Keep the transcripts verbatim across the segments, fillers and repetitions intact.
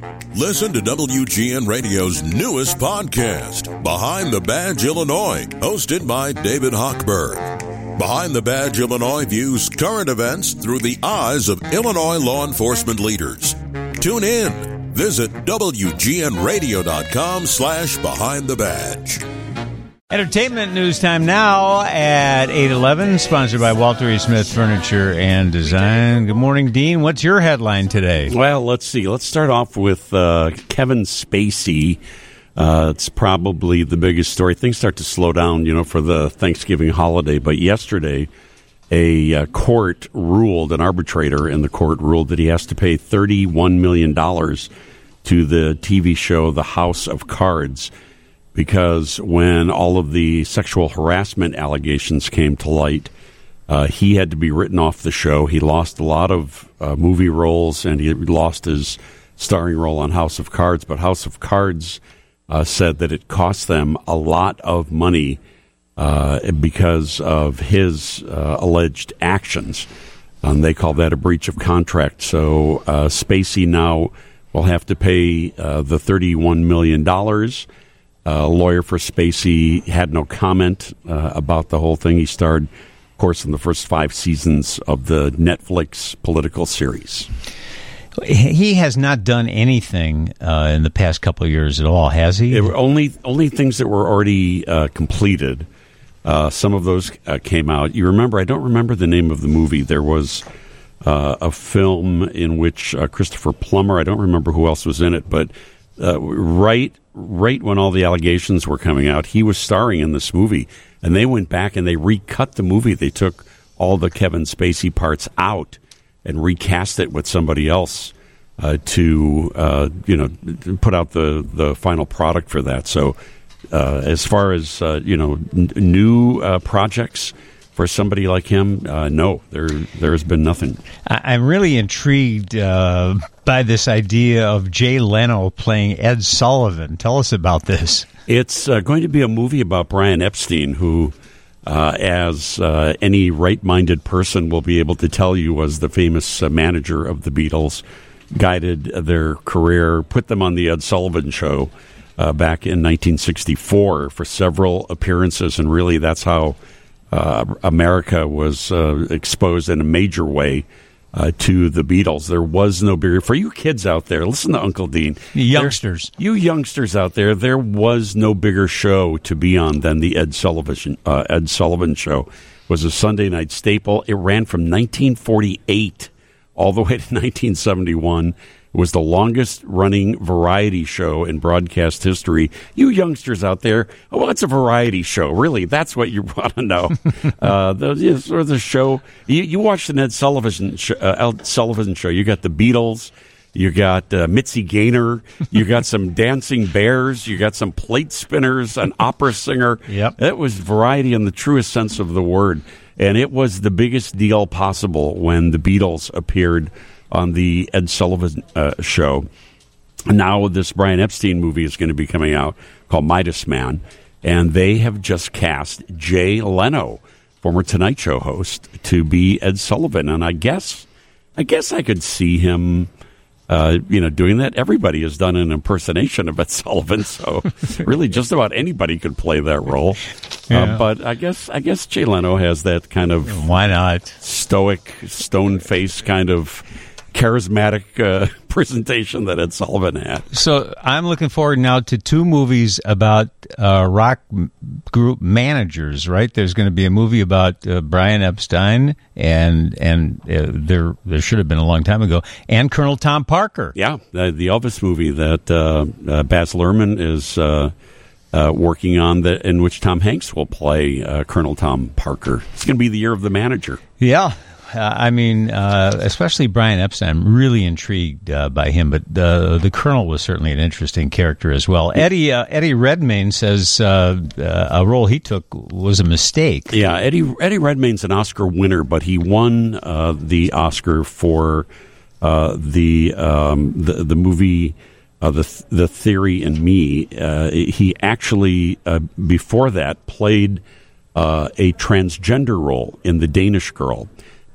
Listen to W G N Radio's newest podcast, Behind the Badge Illinois, hosted by David Hochberg. Behind the Badge Illinois views current events through the eyes of Illinois law enforcement leaders. Tune in. Visit W G N radio dot com slash behind the badge. Entertainment news time now at eight eleven, sponsored by Walter E. Smith Furniture and Design. Good morning, Dean. What's your headline today? Well, let's see. Let's start off with uh, Kevin Spacey. Uh, it's probably the biggest story. Things start to slow down, you know, for the Thanksgiving holiday. But yesterday, a uh, court ruled, an arbitrator in the court ruled that he has to pay thirty-one million dollars to the T V show The House of Cards, because when all of the sexual harassment allegations came to light, uh, he had to be written off the show. He lost a lot of uh, movie roles, and he lost his starring role on House of Cards. But House of Cards uh, said that it cost them a lot of money uh, because of his uh, alleged actions. And they call that a breach of contract. So uh, Spacey now will have to pay uh, the thirty-one million dollars. A uh, lawyer for Spacey had no comment uh, about the whole thing. He starred, of course, in the first five seasons of the Netflix political series. He has not done anything uh, in the past couple of years at all, has he? It were only only things that were already uh, completed. Uh, some of those uh, came out. You remember? I don't remember the name of the movie. There was uh, a film in which uh, Christopher Plummer. I don't remember who else was in it, but uh, right. Right when all the allegations were coming out, he was starring in this movie, and they went back and they recut the movie. They took all the Kevin Spacey parts out and recast it with somebody else uh, to, uh, you know, put out the, the final product for that. So, uh, as far as uh, you know, n- new uh, projects for somebody like him, uh, no, there there has been nothing. I'm really intrigued uh, by this idea of Jay Leno playing Ed Sullivan. Tell us about this. It's uh, going to be a movie about Brian Epstein, who, uh, as uh, any right-minded person will be able to tell you, was the famous uh, manager of the Beatles, guided their career, put them on the Ed Sullivan Show uh, back in nineteen sixty-four for several appearances, and really that's how Uh, America was uh, exposed in a major way uh, to the Beatles. There was no bigger... For you kids out there, listen to Uncle Dean. Youngsters. There, you youngsters out there, there was no bigger show to be on than the Ed Sullivan, uh, Ed Sullivan Show. It was a Sunday night staple. It ran from nineteen forty-eight all the way to nineteen seventy-one. It was the longest-running variety show in broadcast history. You youngsters out there, oh, well, it's a variety show. Really, that's what you want to know. uh, the, the, the show, you, you watched an Ed Sullivan, sh- uh, Ed Sullivan show. You got the Beatles. You got uh, Mitzi Gaynor. You got some dancing bears. You got some plate spinners, an opera singer. Yep. It was variety in the truest sense of the word. And it was the biggest deal possible when the Beatles appeared on the Ed Sullivan uh, Show. Now this Brian Epstein movie is going to be coming out called Midas Man, and they have just cast Jay Leno, former Tonight Show host, to be Ed Sullivan. And I guess, I guess I could see him, uh, you know, doing that. Everybody has done an impersonation of Ed Sullivan, so really just about anybody could play that role. Yeah. Uh, but I guess, I guess Jay Leno has that kind of why not stoic, stone face kind of charismatic uh, presentation that Ed Sullivan had. So I'm looking forward now to two movies about uh, rock group managers, right? There's going to be a movie about uh, Brian Epstein, and and uh, there there should have been a long time ago, and Colonel Tom Parker. Yeah, the, the Elvis movie that uh, uh, Baz Luhrmann is uh, uh, working on, that in which Tom Hanks will play uh, Colonel Tom Parker. It's going to be the year of the manager. Yeah. Uh, I mean, uh, especially Brian Epstein. I'm really intrigued uh, by him, but the the Colonel was certainly an interesting character as well. Eddie uh, Eddie Redmayne says uh, uh, a role he took was a mistake. Yeah, Eddie Eddie Redmayne's an Oscar winner, but he won uh, the Oscar for uh, the, um, the the movie uh, the the Theory in Me. Uh, he actually uh, before that played uh, a transgender role in The Danish Girl.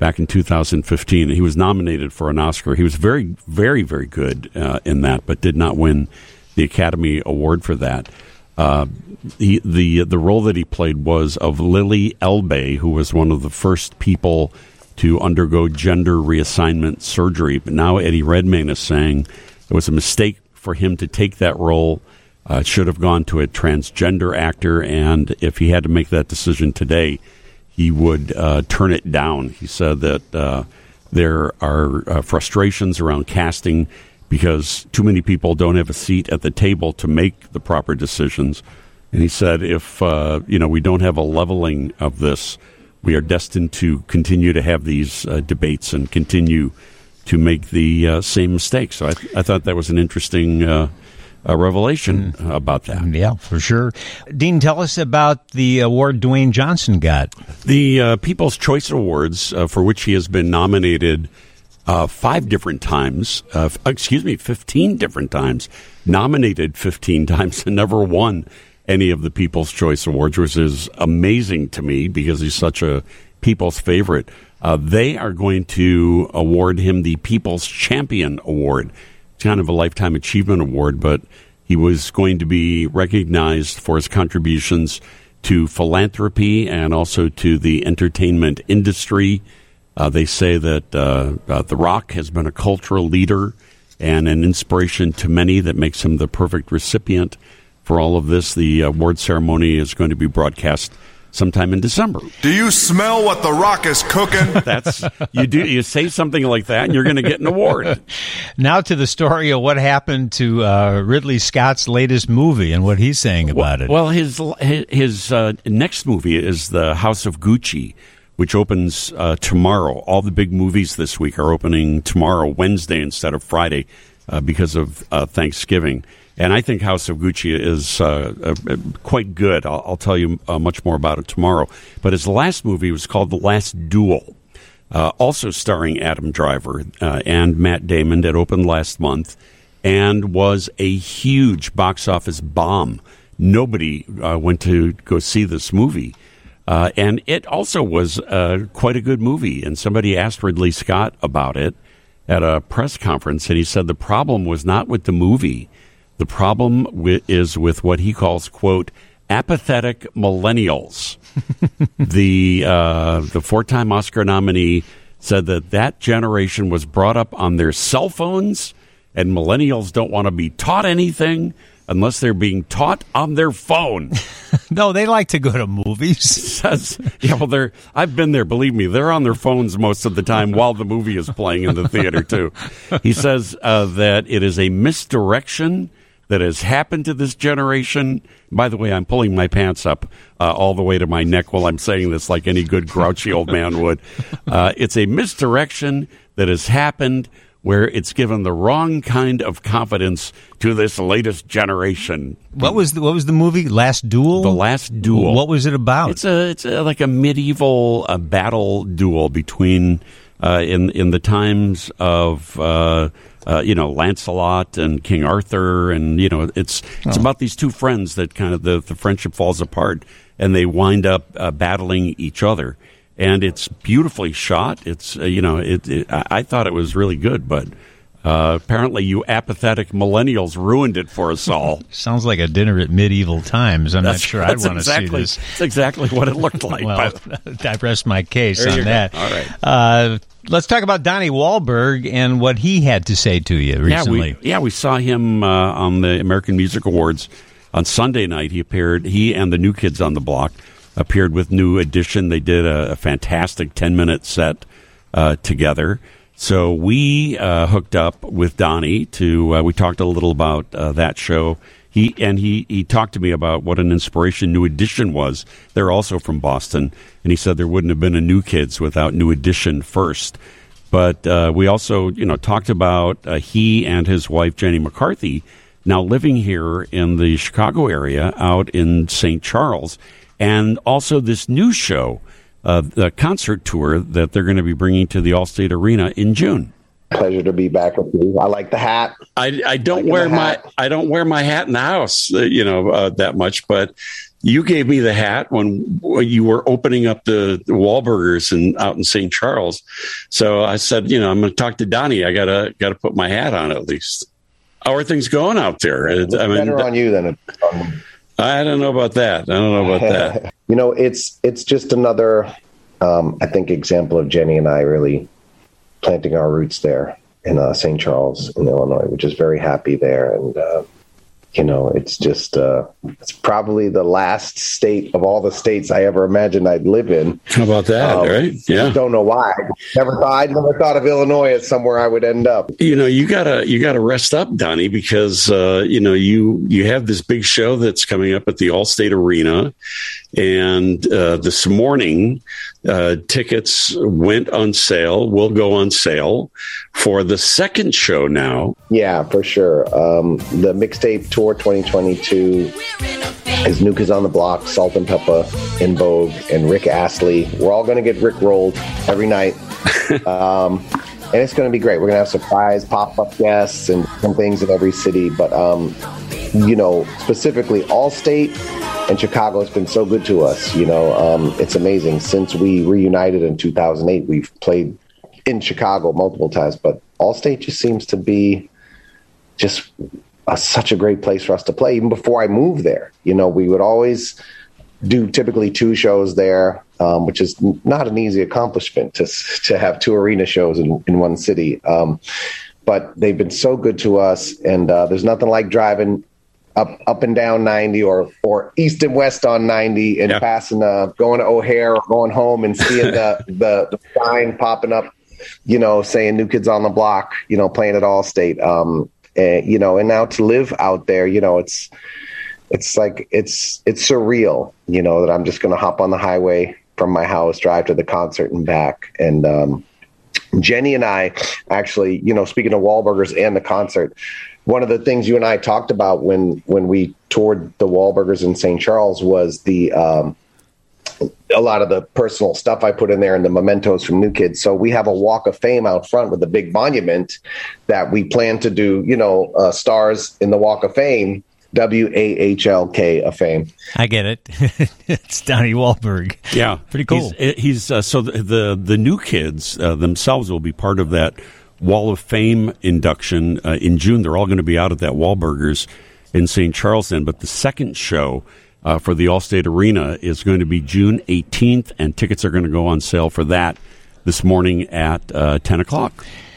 back in two thousand fifteen. He was nominated for an Oscar. He was very, very, very good uh, in that, but did not win the Academy Award for that. Uh, he, the the role that he played was of Lily Elbe, who was one of the first people to undergo gender reassignment surgery. But now Eddie Redmayne is saying it was a mistake for him to take that role. Uh, it should have gone to a transgender actor, and if he had to make that decision today, he would uh, turn it down. He said that uh, there are uh, frustrations around casting because too many people don't have a seat at the table to make the proper decisions. And he said, if uh, you know we don't have a leveling of this, we are destined to continue to have these uh, debates and continue to make the uh, same mistakes. So I, th- I thought that was an interesting uh, uh, revelation mm. about that. Yeah, for sure. Dean, tell us about the award Dwayne Johnson got. The uh, People's Choice Awards, uh, for which he has been nominated Uh, five different times, uh, f- excuse me, fifteen different times, nominated fifteen times and never won any of the People's Choice Awards, which is amazing to me because he's such a people's favorite. Uh, they are going to award him the People's Champion Award. It's kind of a Lifetime Achievement Award, but he was going to be recognized for his contributions to philanthropy and also to the entertainment industry. Uh, they say that uh, uh, The Rock has been a cultural leader and an inspiration to many that makes him the perfect recipient for all of this. The award ceremony is going to be broadcast sometime in December. Do you smell what The Rock is cooking? That's you do. You say something like that, and you're going to get an award. Now to the story of what happened to uh, Ridley Scott's latest movie and what he's saying about well, it. Well, his his uh, next movie is The House of Gucci, which opens uh, tomorrow. All the big movies this week are opening tomorrow, Wednesday, instead of Friday, uh, because of uh, Thanksgiving. And I think House of Gucci is uh, uh, quite good. I'll, I'll tell you uh, much more about it tomorrow. But his last movie was called The Last Duel, uh, also starring Adam Driver uh, and Matt Damon. That opened last month and was a huge box office bomb. Nobody uh, went to go see this movie. Uh, and it also was uh, quite a good movie. And somebody asked Ridley Scott about it at a press conference, and he said the problem was not with the movie. The problem wi- is with what he calls, quote, apathetic millennials. the uh, the four-time Oscar nominee said that that generation was brought up on their cell phones, and millennials don't want to be taught anything unless they're being taught on their phone. No, they like to go to movies. Says, yeah, well, they're. I've been there. Believe me, they're on their phones most of the time while the movie is playing in the theater too. He says uh, that it is a misdirection that has happened to this generation. By the way, I'm pulling my pants up uh, all the way to my neck while I'm saying this, like any good grouchy old man would. Uh, it's a misdirection that has happened where it's given the wrong kind of confidence to this latest generation. What was the, what was the movie? Last Duel? The Last Duel. What was it about? It's a it's a, like a medieval uh, battle duel between uh, in in the times of uh, uh, you know Lancelot and King Arthur, and you know it's it's oh. about these two friends that kind of the, the friendship falls apart and they wind up uh, battling each other. And it's beautifully shot. It's uh, you know, it, it, I thought it was really good, but uh, apparently you apathetic millennials ruined it for us all. Sounds like a dinner at medieval times. I'm that's, not sure I'd want exactly, to see this. That's exactly what it looked like. Well, I rest my case there on that. Go. All right. Uh, let's talk about Donnie Wahlberg and what he had to say to you recently. Yeah, we, yeah, we saw him uh, on the American Music Awards on Sunday night. He appeared. He and the New Kids on the Block appeared with New Edition. They did a, a fantastic ten-minute set uh, together. So we uh, hooked up with Donnie to. Uh, we talked a little about uh, that show. He and he he talked to me about what an inspiration New Edition was. They're also from Boston, and he said there wouldn't have been a New Kids without New Edition first. But uh, we also, you know, talked about uh, he and his wife Jenny McCarthy now living here in the Chicago area, out in Saint Charles. And also this new show, uh, the concert tour that they're going to be bringing to the Allstate Arena in June. Pleasure to be back with you. I like the hat. I, I don't like wear my I don't wear my hat in the house, uh, you know, uh, that much. But you gave me the hat when you were opening up the, the Wahlburgers in, out in Saint Charles. So I said, you know, I'm going to talk to Donnie. I gotta gotta put my hat on at least. How are things going out there? It's I mean, better on you than it's on me. I don't know about that. I don't know about that. You know, it's it's just another, um, I think, example of Jenny and I really planting our roots there in uh, Saint Charles in Illinois, which is very happy there. And, uh, you know, it's just, uh, it's probably the last state of all the states I ever imagined I'd live in. How about that, um, right? Yeah. I don't know why. I never thought, I never thought of Illinois as somewhere I would end up. You know, you gotta, you gotta rest up, Donnie, because, uh, you know, you, you have this big show that's coming up at the Allstate Arena. And uh, this morning, uh, tickets went on sale, will go on sale for the second show now. Yeah, for sure. Um, the Mixtape Tour twenty twenty-two is New Kids on the Block, Salt and Pepper, In Vogue, and Rick Astley. We're all going to get Rick rolled every night. um, and it's going to be great. We're going to have surprise pop-up guests and some things in every city. But, um, you know, specifically Allstate and Chicago has been so good to us. You know, um, it's amazing. Since we reunited in two thousand eight, we've played in Chicago multiple times, but Allstate just seems to be just a, such a great place for us to play. Even before I moved there, you know, we would always do typically two shows there, um, which is not an easy accomplishment to to have two arena shows in, in one city. Um, but they've been so good to us, and uh, there's nothing like driving up up and down ninety or or east and west on ninety and yeah. passing uh going to O'Hare or going home and seeing the, the the sign popping up, you know, saying New Kids on the Block, you know, playing at Allstate, um and, you know, and now to live out there, you know, it's it's like it's it's surreal, you know, that I'm just going to hop on the highway from my house, drive to the concert and back. And um Jenny and I actually, you know, speaking of Wahlburgers and the concert, one of the things you and I talked about when, when we toured the Wahlburgers in Saint Charles was the um, a lot of the personal stuff I put in there and the mementos from New Kids. So we have a Walk of Fame out front with a big monument that we plan to do, you know, uh, stars in the Walk of Fame, W A H L K of Fame. I get it. It's Donnie Wahlberg. Yeah. Pretty cool. He's, he's uh, so the, the, the New Kids uh, themselves will be part of that Wall of Fame induction uh, in June. They're all going to be out at that Wahlburgers in Saint Charles then. But the second show uh, for the Allstate Arena is going to be June eighteenth, and tickets are going to go on sale for that this morning at uh, ten o'clock.